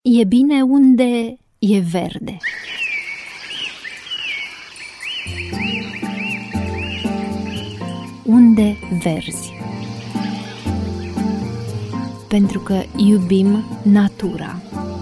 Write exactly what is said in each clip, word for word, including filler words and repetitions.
E bine unde e verde. Unde verzi. Pentru că iubim natura.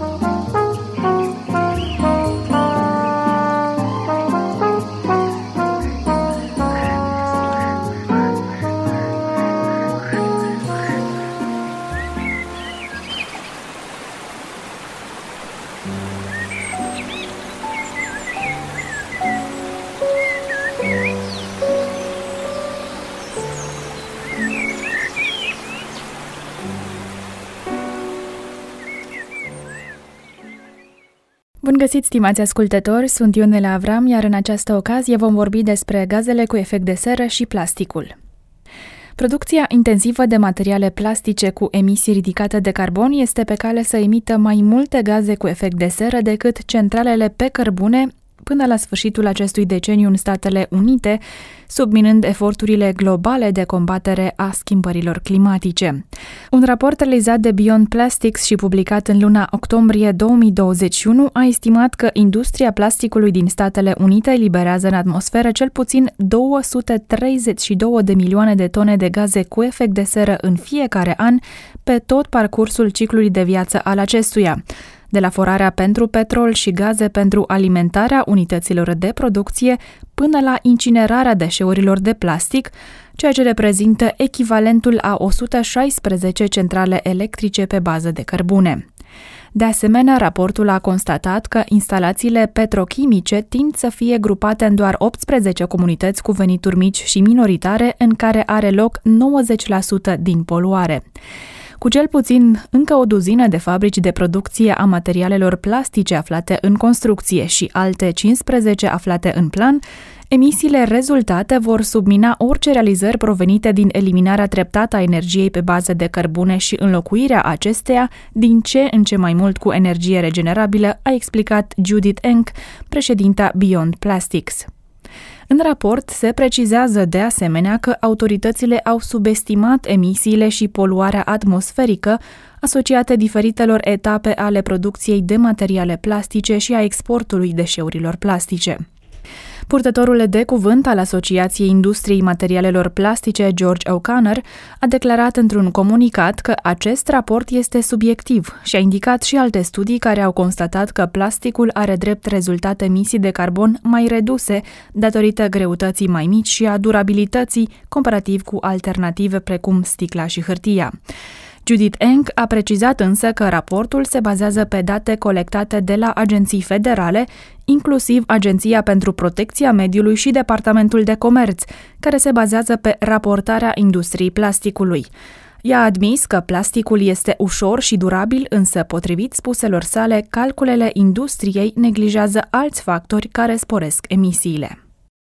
Bun găsit, stimați ascultători, sunt Ionela Avram, iar în această ocazie vom vorbi despre gazele cu efect de seră și plasticul. Producția intensivă de materiale plastice cu emisii ridicate de carbon este pe cale să emită mai multe gaze cu efect de seră decât centralele pe cărbune până la sfârșitul acestui deceniu în Statele Unite, subminând eforturile globale de combatere a schimbărilor climatice. Un raport realizat de Beyond Plastics și publicat în luna octombrie două mii douăzeci și unu a estimat că industria plasticului din Statele Unite eliberează în atmosferă cel puțin două sute treizeci și două de milioane de tone de gaze cu efect de seră în fiecare an pe tot parcursul ciclului de viață al acestuia, de la forarea pentru petrol și gaze pentru alimentarea unităților de producție până la incinerarea deșeurilor de plastic, ceea ce reprezintă echivalentul a o sută șaisprezece centrale electrice pe bază de cărbune. De asemenea, raportul a constatat că instalațiile petrochimice tind să fie grupate în doar optsprezece comunități cu venituri mici și minoritare, în care are loc nouăzeci la sută din poluare. Cu cel puțin încă o duzină de fabrici de producție a materialelor plastice aflate în construcție și alte cincisprezece aflate în plan, emisiile rezultate vor submina orice realizări provenite din eliminarea treptată a energiei pe bază de cărbune și înlocuirea acesteia din ce în ce mai mult cu energie regenerabilă, a explicat Judith Enck, președinta Beyond Plastics. În raport se precizează de asemenea că autoritățile au subestimat emisiile și poluarea atmosferică asociate diferitelor etape ale producției de materiale plastice și a exportului deșeurilor plastice. Purtătorul de cuvânt al Asociației Industriei Materialelor Plastice, George O'Connor, a declarat într-un comunicat că acest raport este subiectiv și a indicat și alte studii care au constatat că plasticul are drept rezultat emisii de carbon mai reduse datorită greutății mai mici și a durabilității comparativ cu alternative precum sticla și hârtia. Judith Enck a precizat însă că raportul se bazează pe date colectate de la agenții federale, inclusiv Agenția pentru Protecția Mediului și Departamentul de Comerț, care se bazează pe raportarea industriei plasticului. Ea a admis că plasticul este ușor și durabil, însă, potrivit spuselor sale, calculele industriei neglijează alți factori care sporesc emisiile.